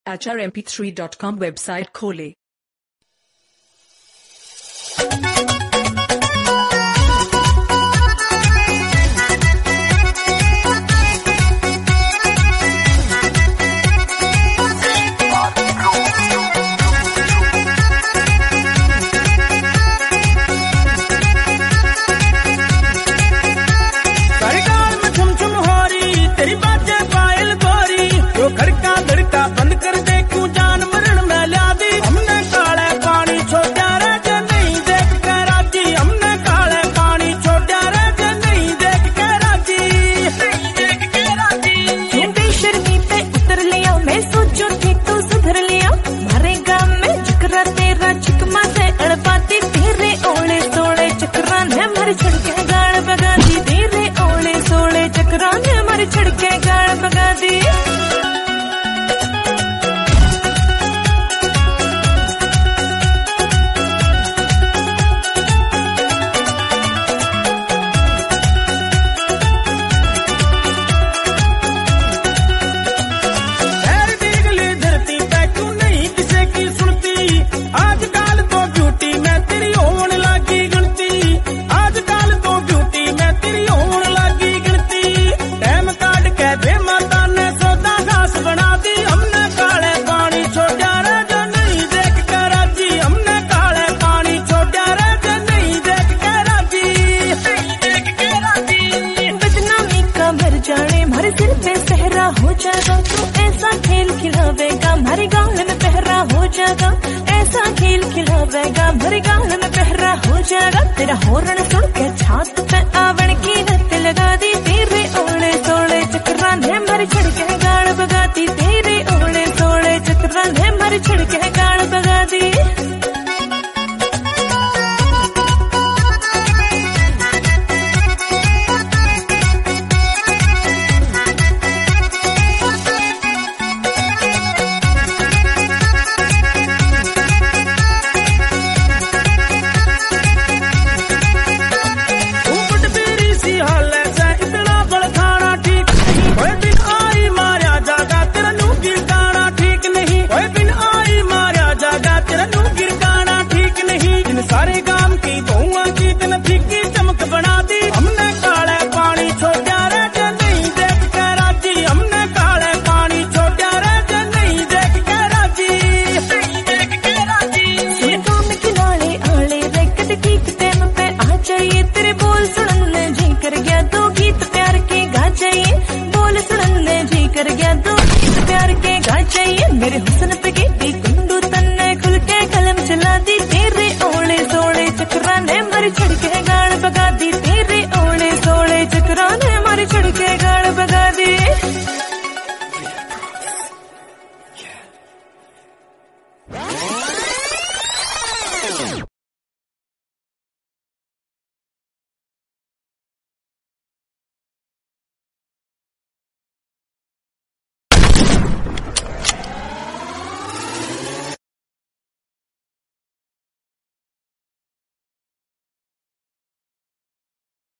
HRMP3.com website खोले। छिड़के गाड़ बगा दी। धरती पे तू नहीं किसी की सुनती, आजकल तो ब्यूटी में तेरी होने लगी गिनती, आजकल तो ब्यूटी में तेरी होने लगी गिनती। टाइम काट के बे माता ने सौदा घास बना दी, हमने काले पानी छोड़ा रे जो नहीं देख के राजी, हमने काले पानी छोड़ा रे जो नहीं देख के राजी, देख के राजी। बदनामी का मर जाने हमारे सिर पे सहरा हो जाएगा, तू ऐसा खेल खिलावेगा हमारे गाँव में पहरा हो जाएगा, ऐसा खेल खिलावेगा हमारे गाँव में पहरा हो जाएगा। तेरा हॉर्न सुन के छात पे आवण की नत लगा दी, तेरे ओले सोले चक्रा ने मर छिड़के गाड़ बगाती, तेरे ओले सोले चक्रा ने मर छिड़के गाड़ बगा दी। सारे गांव की बहुआ की दिन फीकी चमक बना दी, हमने काले पानी छोड़ा रे जो नहीं देख के राजी, हमने काले पानी छोड़ा रे जो नहीं देख के राजी, देख के राजी। गांव में किनारे आले रेकट गीत टाइम पे आ जाइए, तेरे बोल सुनने जी कर गया, दो गीत प्यार के गा जाइए, बोल सुनने जी कर गया, दो गीत प्यार के गा जाइए। मेरे हुस्न पे गिट्टी कुंडू तन्ने खुल के कलम चला दी, तेरे ओले सोले चक्रा ने मर छिड़के गाड़ बगा दी।